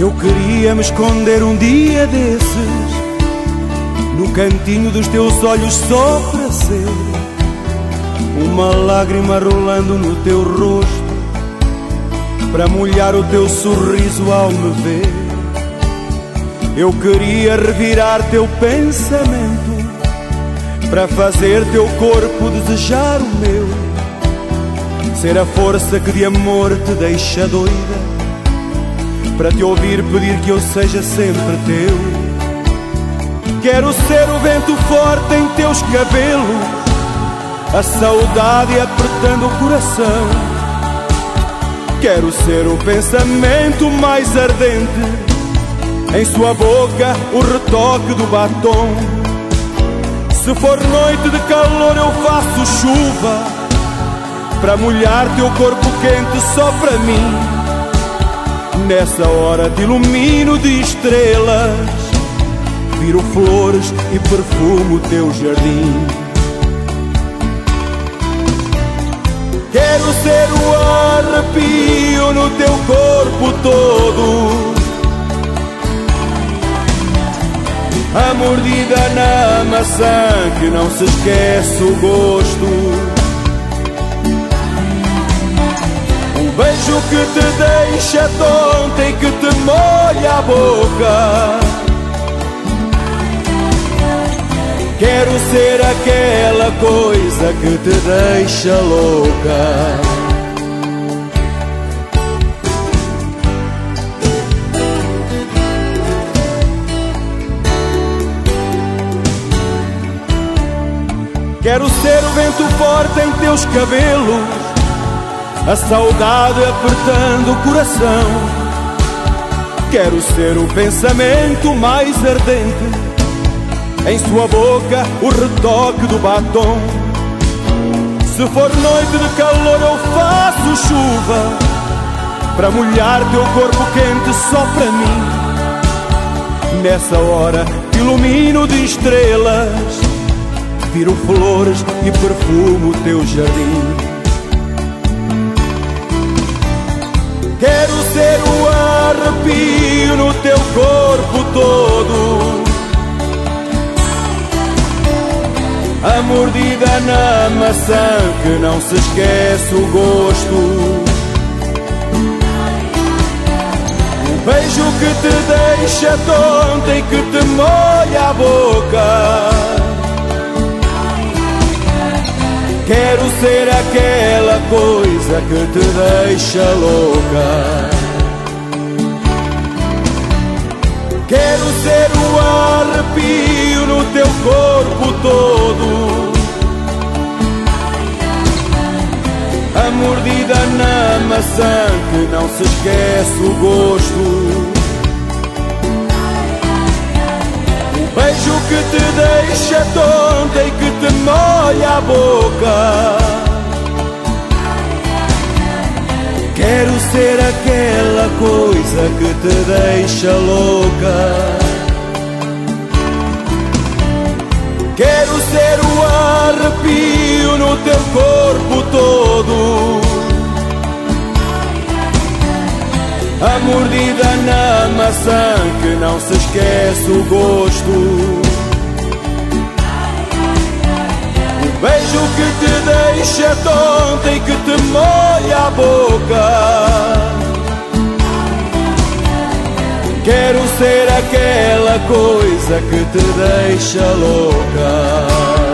Eu queria me esconder um dia desses no cantinho dos teus olhos, só para ser uma lágrima rolando no teu rosto, para molhar o teu sorriso ao me ver. Eu queria revirar teu pensamento, para fazer teu corpo desejar o meu, ser a força que de amor te deixa doida, para te ouvir pedir que eu seja sempre teu. Quero ser o vento forte em teus cabelos, a saudade apertando o coração. Quero ser o pensamento mais ardente, em sua boca o retoque do batom. Se for noite de calor eu faço chuva, para molhar teu corpo quente só para mim. Nessa hora te ilumino de estrelas, viro flores e perfumo teu jardim. Quero ser o arrepio no teu corpo todo, a mordida na maçã que não se esquece o gosto, um beijo que te deixa tonta e que te molha a boca. Quero ser aquela coisa que te deixa louca. Quero ser o vento forte em teus cabelos, a saudade apertando o coração. Quero ser o pensamento mais ardente, em sua boca o retoque do batom. Se for noite de calor eu faço chuva, para molhar teu corpo quente só para mim. Nessa hora te ilumino de estrelas, viro flores e perfumo o teu jardim. Quero ser o arrepio no teu corpo todo, a mordida na maçã que não se esquece o gosto, um beijo que te deixa tonta e que te molha a boca. Quero ser aquela coisa que te deixa louca. Quero ser o arrepio no teu corpo todo, a mordida na maçã que não se esquece o gosto, um beijo que te deixa tonta e que te molha a boca. Quero ser aquela coisa que te deixa louca. Quero ser o arrepio no teu corpo todo, a mordida na maçã que não se esquece o gosto, um beijo que te deixa tonta e que te molha a boca. Quero ser aquela coisa que te deixa louca.